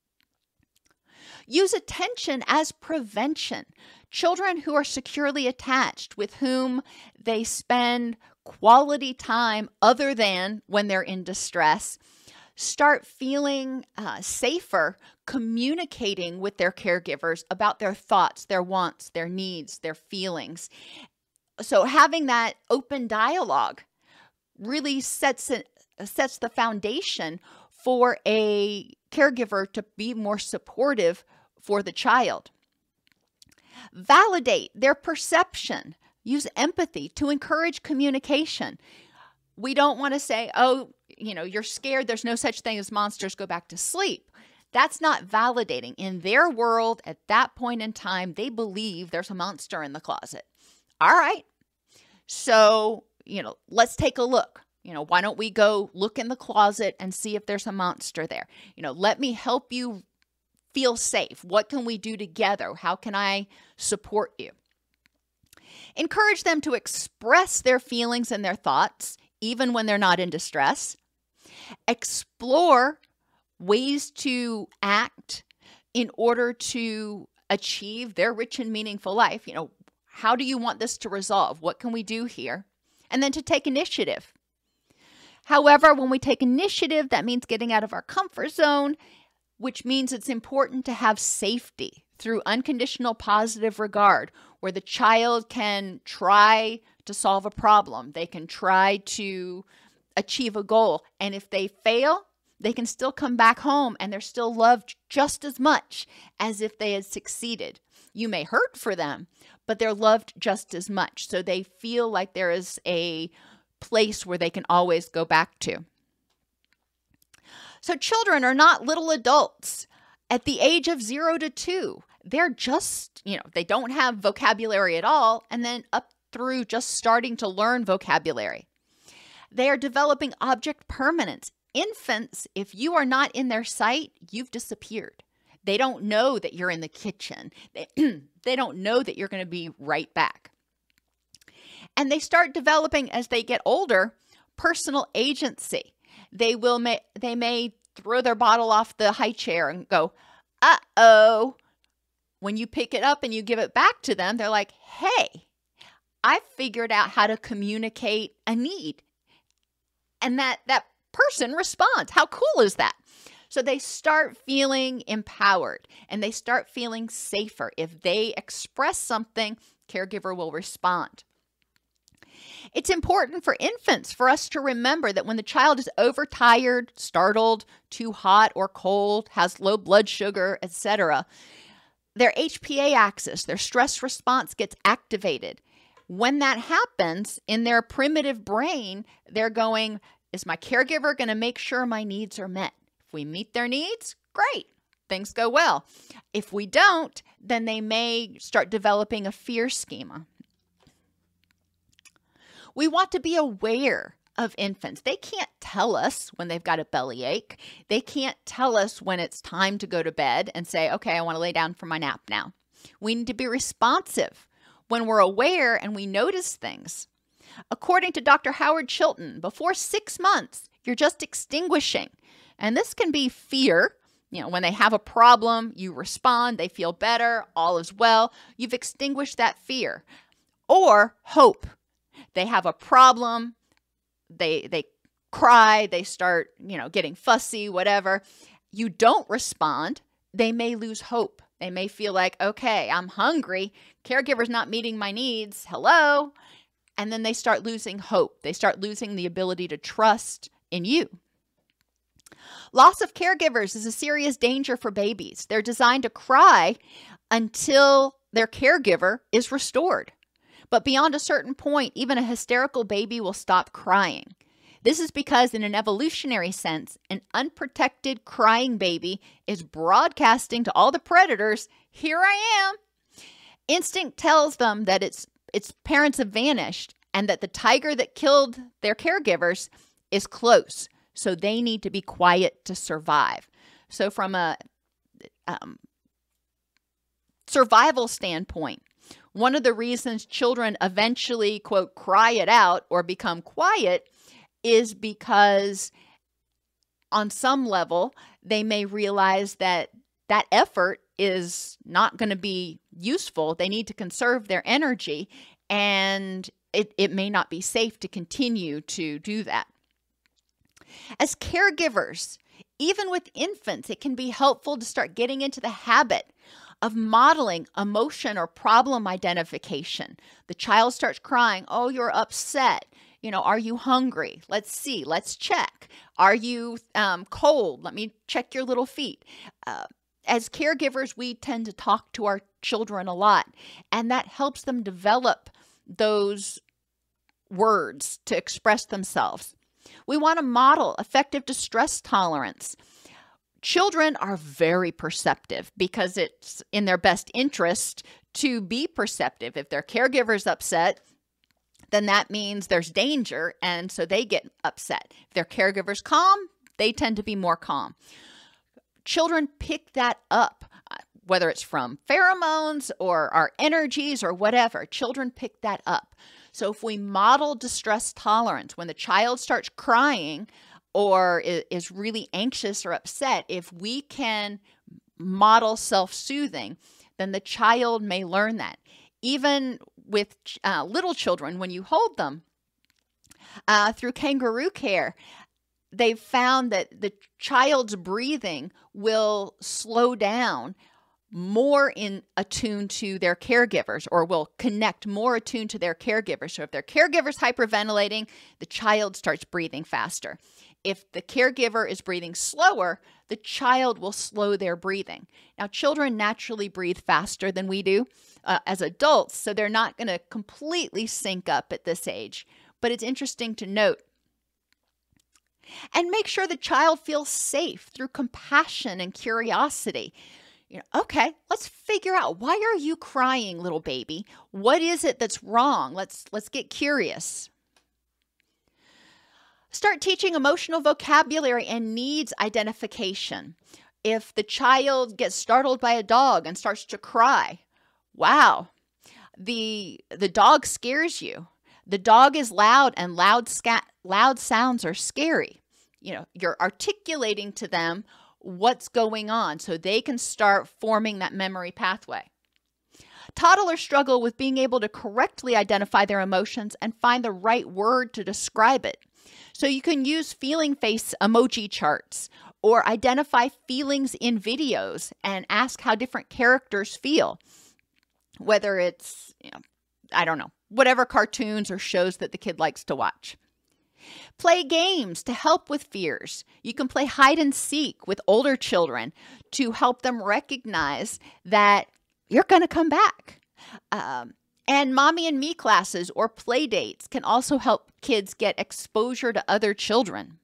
Use attention as prevention. Children who are securely attached, with whom they spend quality time other than when they're in distress, start feeling uh, safer communicating with their caregivers about their thoughts, their wants, their needs, their feelings. So having that open dialogue really sets it, sets the foundation for a caregiver to be more supportive for the child. Validate their perception. Use empathy to encourage communication. We don't want to say, oh, you know, you're scared. There's no such thing as monsters. Go back to sleep. That's not validating. In their world, at that point in time, they believe there's a monster in the closet. All right. So, you know, let's take a look. You know, why don't we go look in the closet and see if there's a monster there? You know, let me help you feel safe. What can we do together? How can I support you? Encourage them to express their feelings and their thoughts, even when they're not in distress. Explore ways to act in order to achieve their rich and meaningful life. You know, how do you want this to resolve? What can we do here? And then to take initiative. However, when we take initiative, that means getting out of our comfort zone, which means it's important to have safety through unconditional positive regard, where the child can try to solve a problem. They can try to achieve a goal. And if they fail, they can still come back home and they're still loved just as much as if they had succeeded. You may hurt for them, but they're loved just as much. So they feel like there is a place where they can always go back to. So children are not little adults. At the age of zero to two, they're just, you know, they don't have vocabulary at all, and then up through just starting to learn vocabulary. They are developing object permanence. Infants, if you are not in their sight, you've disappeared. They don't know that you're in the kitchen. They, they don't know that you're going to be right back. And they start developing, as they get older, personal agency. They will may, they may throw their bottle off the high chair and go, uh-oh. When you pick it up and you give it back to them, they're like, hey, I figured out how to communicate a need. And that, that person responds. How cool is that? So they start feeling empowered and they start feeling safer. If they express something, caregiver will respond. It's important for infants for us to remember that when the child is overtired, startled, too hot or cold, has low blood sugar, et cetera, their H P A axis, their stress response gets activated. When that happens, in their primitive brain, they're going, is my caregiver going to make sure my needs are met? If we meet their needs, great. Things go well. If we don't, then they may start developing a fear schema. We want to be aware of infants. They can't tell us when they've got a bellyache. They can't tell us when it's time to go to bed and say, okay, I want to lay down for my nap now. We need to be responsive when we're aware and we notice things. According to Doctor Howard Chilton, before six months, you're just extinguishing. And this can be fear. You know, when they have a problem, you respond, they feel better, all is well. You've extinguished that fear. Or hope. They have a problem, they they cry, they start, you know, getting fussy, whatever. You don't respond, they may lose hope. They may feel like, okay, I'm hungry, caregiver's not meeting my needs, hello. And then they start losing hope. They start losing the ability to trust in you. Loss of caregivers is a serious danger for babies. They're designed to cry until their caregiver is restored. But beyond a certain point, even a hysterical baby will stop crying. This is because in an evolutionary sense, an unprotected crying baby is broadcasting to all the predators, here I am. Instinct tells them that its, its parents have vanished and that the tiger that killed their caregivers is close. So they need to be quiet to survive. So from a um, survival standpoint, one of the reasons children eventually, quote, cry it out or become quiet is because on some level, they may realize that that effort is not going to be useful. They need to conserve their energy, and it, it may not be safe to continue to do that. As caregivers, even with infants, it can be helpful to start getting into the habit of modeling emotion or problem identification. The child starts crying, oh, you're upset. You know, are you hungry? Let's see. Let's check. Are you um, cold? Let me check your little feet. Uh, as caregivers, we tend to talk to our children a lot, and that helps them develop those words to express themselves. We want to model effective distress tolerance. Children are very perceptive because it's in their best interest to be perceptive. If their caregiver's upset, then that means there's danger, and so they get upset. If their caregiver's calm, they tend to be more calm. Children pick that up, whether it's from pheromones or our energies or whatever. Children pick that up. So if we model distress tolerance, when the child starts crying or is really anxious or upset, if we can model self-soothing, then the child may learn that. Even with uh, little children, when you hold them uh, through kangaroo care, they've found that the child's breathing will slow down more in attune to their caregivers, or will connect more attuned to their caregivers. So if their caregiver's hyperventilating, the child starts breathing faster. If the caregiver is breathing slower, the child will slow their breathing. Now, children naturally breathe faster than we do uh, as adults, so they're not going to completely sync up at this age. But it's interesting to note. And make sure the child feels safe through compassion and curiosity. You know, okay, let's figure out, why are you crying, little baby? What is it that's wrong? Let's let's get curious. Start teaching emotional vocabulary and needs identification. If the child gets startled by a dog and starts to cry, wow, the the dog scares you. The dog is loud, and loud scat loud sounds are scary. You know, you're articulating to them what's going on so they can start forming that memory pathway. Toddlers struggle with being able to correctly identify their emotions and find the right word to describe it. So you can use feeling face emoji charts, or identify feelings in videos and ask how different characters feel. Whether it's, you know, I don't know, whatever cartoons or shows that the kid likes to watch. Play games to help with fears. You can play hide and seek with older children to help them recognize that you're going to come back. Um, and mommy and me classes or play dates can also help kids get exposure to other children.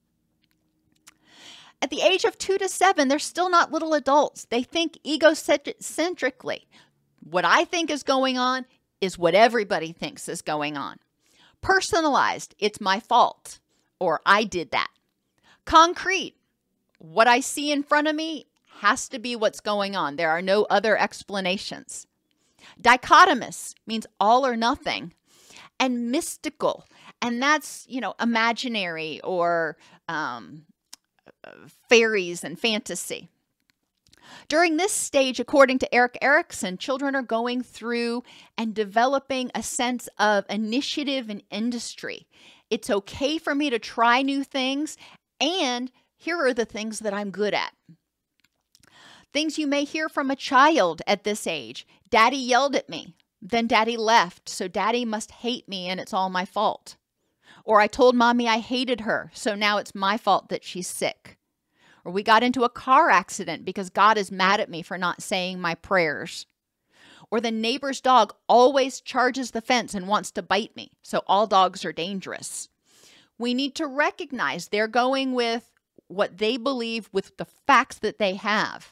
At the age of two to seven, they're still not little adults. They think egocentrically. What I think is going on is what everybody thinks is going on. Personalized, it's my fault, or I did that. Concrete, what I see in front of me has to be what's going on. There are no other explanations. Dichotomous means all or nothing. And mystical, and that's, you know, imaginary or um, fairies and fantasy. During this stage, according to Erik Erikson, children are going through and developing a sense of initiative in industry. It's okay for me to try new things, and here are the things that I'm good at. Things you may hear from a child at this age. Daddy yelled at me, then daddy left, so daddy must hate me and it's all my fault. Or I told mommy I hated her, so now it's my fault that she's sick. Or we got into a car accident because God is mad at me for not saying my prayers. Or the neighbor's dog always charges the fence and wants to bite me, so all dogs are dangerous. We need to recognize they're going with what they believe with the facts that they have.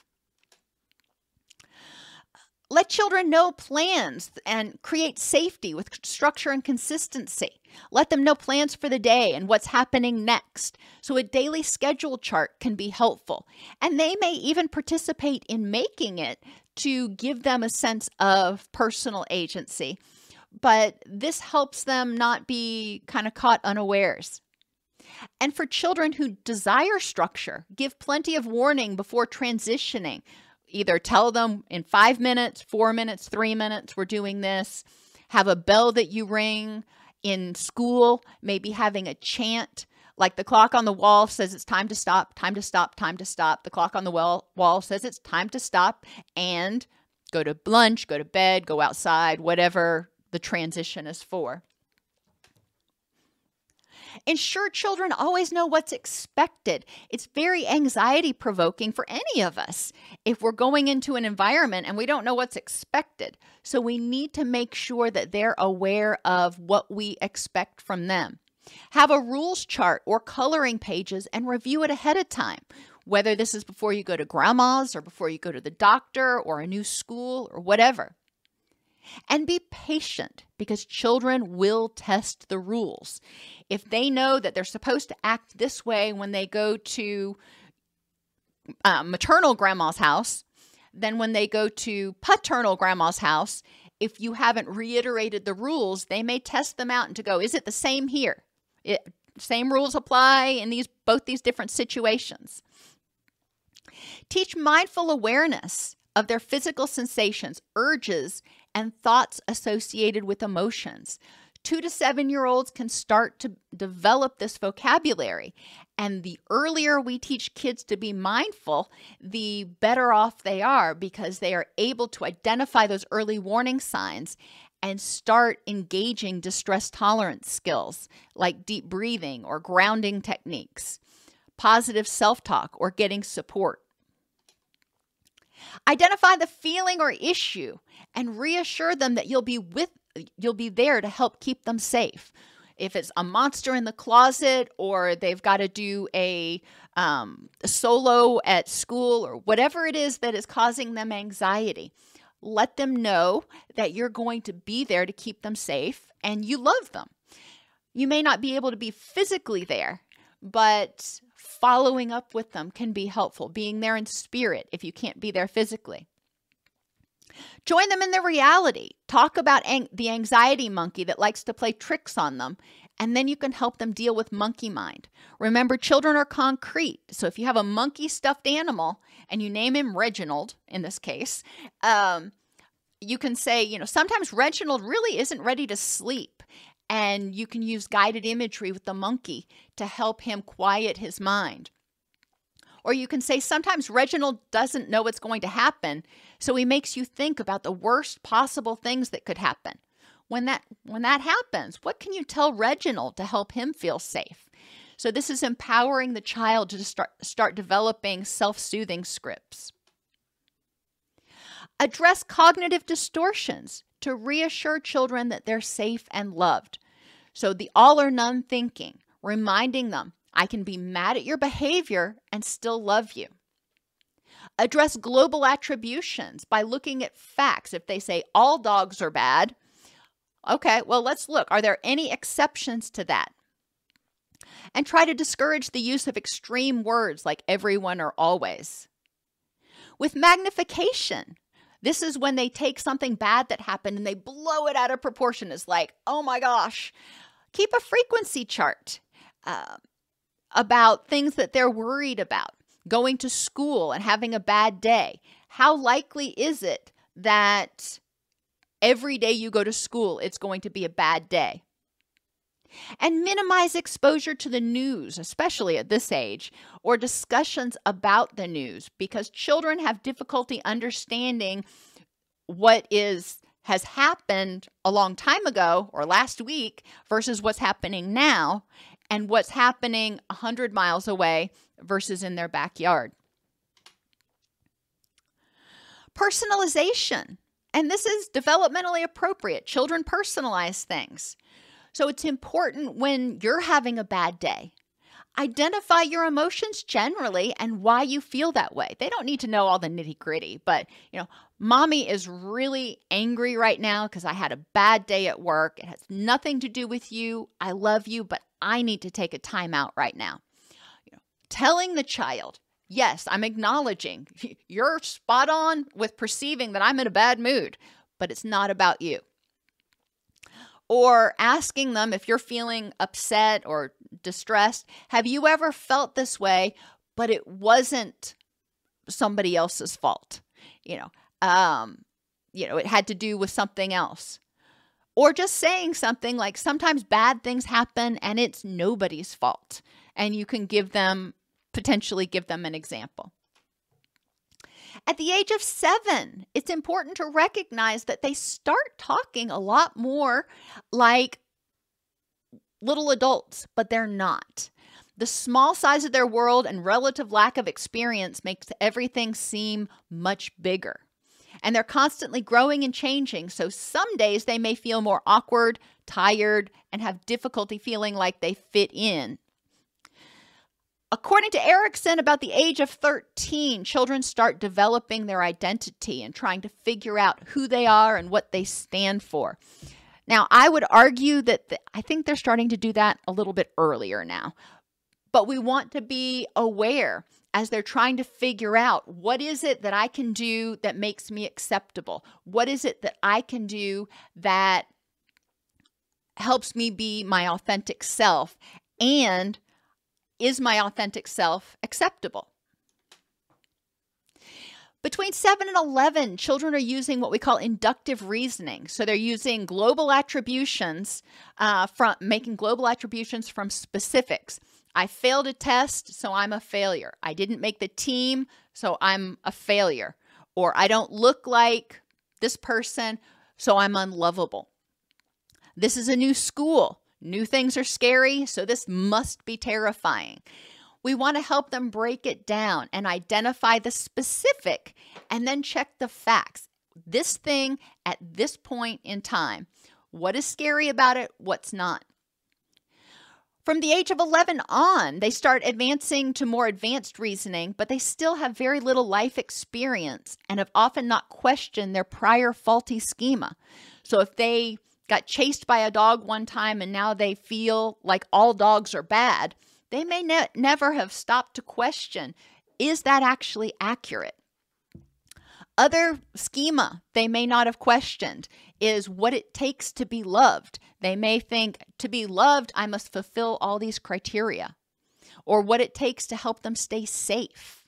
Let children know plans and create safety with structure and consistency. Let them know plans for the day and what's happening next. So a daily schedule chart can be helpful. And they may even participate in making it to give them a sense of personal agency. But this helps them not be kind of caught unawares. And for children who desire structure, give plenty of warning before transitioning. Either tell them in five minutes, four minutes, three minutes, we're doing this. Have a bell that you ring. In school, maybe having a chant, like the clock on the wall says it's time to stop, time to stop, time to stop. The clock on the wall, wall says it's time to stop, and go to lunch, go to bed, go outside, whatever the transition is for. Ensure children always know what's expected. It's very anxiety provoking for any of us if we're going into an environment and we don't know what's expected. So we need to make sure that they're aware of what we expect from them. Have a rules chart or coloring pages and review it ahead of time, whether this is before you go to grandma's or before you go to the doctor or a new school or whatever. And be patient because children will test the rules. If they know that they're supposed to act this way when they go to uh, maternal grandma's house, then when they go to paternal grandma's house, if you haven't reiterated the rules, they may test them out and to go, is it the same here? It, same rules apply in these both these different situations. Teach mindful awareness of their physical sensations, urges, and thoughts associated with emotions. Two to seven-year-olds can start to develop this vocabulary. And the earlier we teach kids to be mindful, the better off they are because they are able to identify those early warning signs and start engaging distress tolerance skills like deep breathing or grounding techniques, positive self-talk, or getting support. Identify the feeling or issue and reassure them that you'll be with you'll be there to help keep them safe. If it's a monster in the closet or they've got to do a, um, a solo at school or whatever it is that is causing them anxiety, let them know that you're going to be there to keep them safe and you love them. You may not be able to be physically there, but following up with them can be helpful, being there in spirit if you can't be there physically. Join them in their reality. Talk about ang- the anxiety monkey that likes to play tricks on them, and then you can help them deal with monkey mind. Remember, children are concrete. So if you have a monkey stuffed animal and you name him Reginald, in this case, um, you can say, you know, sometimes Reginald really isn't ready to sleep. And you can use guided imagery with the monkey to help him quiet his mind. Or you can say sometimes Reginald doesn't know what's going to happen, so he makes you think about the worst possible things that could happen. When that, when that happens, what can you tell Reginald to help him feel safe? So this is empowering the child to start, start developing self-soothing scripts. Address cognitive distortions to reassure children that they're safe and loved. So the all or none thinking, reminding them, I can be mad at your behavior and still love you. Address global attributions by looking at facts. If they say all dogs are bad, okay, well, let's look. Are there any exceptions to that? And try to discourage the use of extreme words like everyone or always. With magnification, this is when they take something bad that happened and they blow it out of proportion. It's like, oh my gosh. Keep a frequency chart uh, about things that they're worried about. Going to school and having a bad day. How likely is it that every day you go to school, it's going to be a bad day? And minimize exposure to the news, especially at this age, or discussions about the news, because children have difficulty understanding what is has happened a long time ago or last week versus what's happening now, and what's happening one hundred miles away versus in their backyard. Personalization. And this is developmentally appropriate. Children personalize things. So it's important when you're having a bad day. Identify your emotions generally and why you feel that way. They don't need to know all the nitty gritty, but you know, mommy is really angry right now because I had a bad day at work. It has nothing to do with you. I love you, but I need to take a time out right now. You know, telling the child, yes, I'm acknowledging you're spot on with perceiving that I'm in a bad mood, but it's not about you. Or asking them if you're feeling upset or distressed, have you ever felt this way, but it wasn't somebody else's fault? You know, um, you know, it had to do with something else. Or just saying something like, sometimes bad things happen and it's nobody's fault. And you can give them, potentially give them an example. At the age of seven, it's important to recognize that they start talking a lot more like little adults, but they're not. The small size of their world and relative lack of experience makes everything seem much bigger. And they're constantly growing and changing, so some days they may feel more awkward, tired, and have difficulty feeling like they fit in. According to Erickson, about the age of thirteen, children start developing their identity and trying to figure out who they are and what they stand for. Now, I would argue that the, I think they're starting to do that a little bit earlier now. But we want to be aware as they're trying to figure out, what is it that I can do that makes me acceptable? What is it that I can do that helps me be my authentic self? And is my authentic self acceptable? Between seven and eleven, children are using what we call inductive reasoning. So they're using global attributions, uh, from making global attributions from specifics. I failed a test, so I'm a failure. I didn't make the team, so I'm a failure. Or I don't look like this person, so I'm unlovable. This is a new school. New things are scary, so this must be terrifying. We want to help them break it down and identify the specific and then check the facts. This thing at this point in time. What is scary about it? What's not? From the age of eleven on, they start advancing to more advanced reasoning, but they still have very little life experience and have often not questioned their prior faulty schema. So if they got chased by a dog one time and now they feel like all dogs are bad, they may ne- never have stopped to question, is that actually accurate? Other schema they may not have questioned is what it takes to be loved. They may think, to be loved, I must fulfill all these criteria, or what it takes to help them stay safe.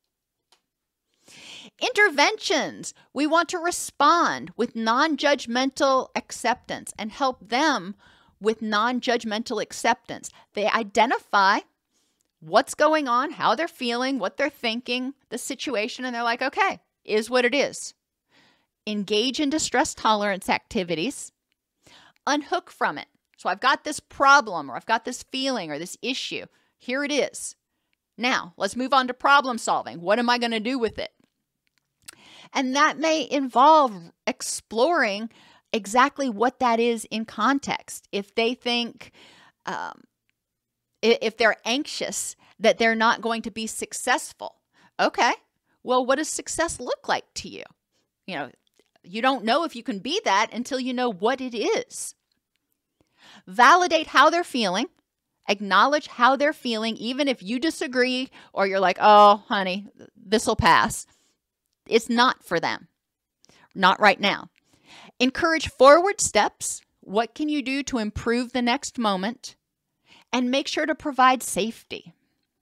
Interventions. We want to respond with non-judgmental acceptance and help them with non-judgmental acceptance. They identify what's going on, how they're feeling, what they're thinking, the situation, and they're like, okay, is what it is. Engage in distress tolerance activities. Unhook from it. So I've got this problem, or I've got this feeling, or this issue. Here it is. Now, let's move on to problem solving. What am I going to do with it? And that may involve exploring exactly what that is in context. If they think, um, if they're anxious that they're not going to be successful, okay, well, what does success look like to you? You know, you don't know if you can be that until you know what it is. Validate how they're feeling. Acknowledge how they're feeling, even if you disagree or you're like, oh, honey, this will pass. It's not for them. Not right now. Encourage forward steps. What can you do to improve the next moment? And make sure to provide safety.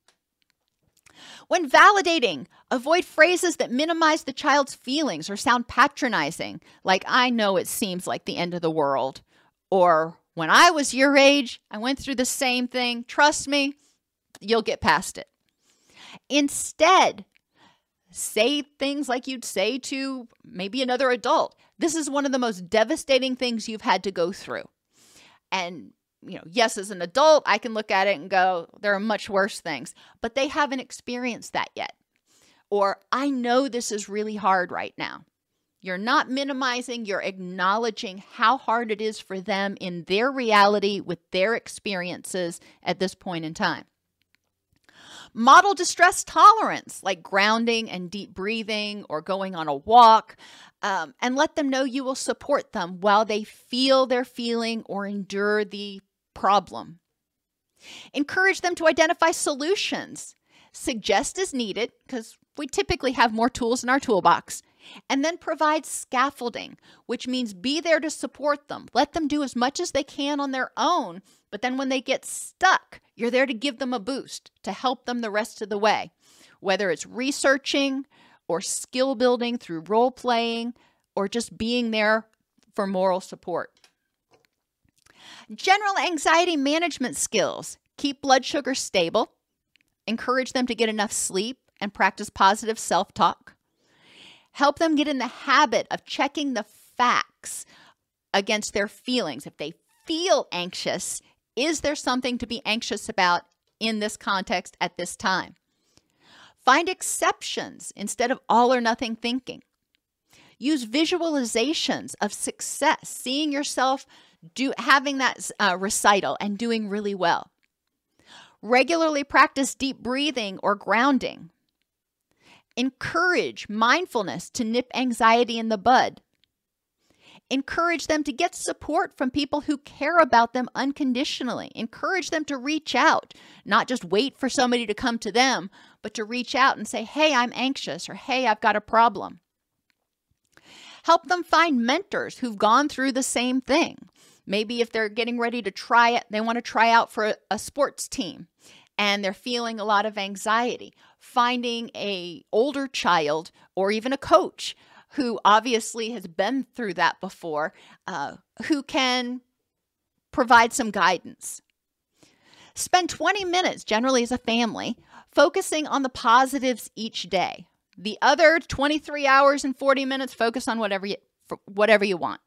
When validating, avoid phrases that minimize the child's feelings or sound patronizing, like, I know it seems like the end of the world, or when I was your age, I went through the same thing. Trust me, you'll get past it. Instead, say things like you'd say to maybe another adult. This is one of the most devastating things you've had to go through. And, you know, yes, as an adult, I can look at it and go, there are much worse things, but they haven't experienced that yet. Or, I know this is really hard right now. You're not minimizing, you're acknowledging how hard it is for them in their reality with their experiences at this point in time. Model distress tolerance, like grounding and deep breathing or going on a walk, um, and let them know you will support them while they feel their feeling or endure the problem. Encourage them to identify solutions. Suggest as needed, because we typically have more tools in our toolbox. And then provide scaffolding, which means be there to support them. Let them do as much as they can on their own, but then when they get stuck, you're there to give them a boost, to help them the rest of the way. Whether it's researching or skill building through role playing or just being there for moral support. General anxiety management skills. Keep blood sugar stable. Encourage them to get enough sleep and practice positive self-talk. Help them get in the habit of checking the facts against their feelings. If they feel anxious, Is there something to be anxious about in this context at this time? Find exceptions instead of all or nothing thinking. Use visualizations of success, seeing yourself do having that uh, recital and doing really well. Regularly practice deep breathing or grounding. Encourage mindfulness to nip anxiety in the bud. Encourage them to get support from people who care about them unconditionally. Encourage them to reach out, not just wait for somebody to come to them, but to reach out and say, hey, I'm anxious, or hey, I've got a problem. Help them find mentors who've gone through the same thing. Maybe if they're getting ready to try it, they want to try out for a, a sports team and they're feeling a lot of anxiety. Finding a older child or even a coach who obviously has been through that before, uh, who can provide some guidance. Spend twenty minutes, generally as a family, focusing on the positives each day. The other twenty-three hours and forty minutes, focus on whatever you, whatever you want.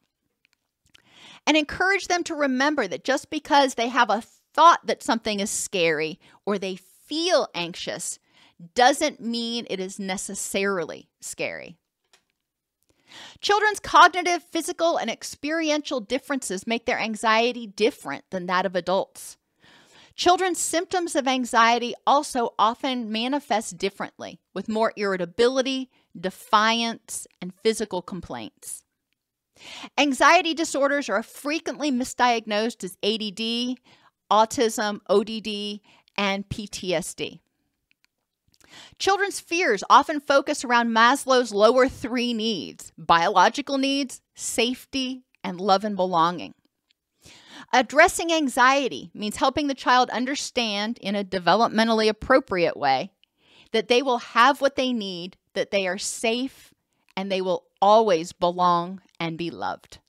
And encourage them to remember that just because they have a thought that something is scary or they feel anxious doesn't mean it is necessarily scary. Children's cognitive, physical, and experiential differences make their anxiety different than that of adults. Children's symptoms of anxiety also often manifest differently, with more irritability, defiance, and physical complaints. Anxiety disorders are frequently misdiagnosed as A D D, autism, O D D, and P T S D. Children's fears often focus around Maslow's lower three needs: biological needs, safety, and love and belonging. Addressing anxiety means helping the child understand in a developmentally appropriate way that they will have what they need, that they are safe, and they will always belong and be loved.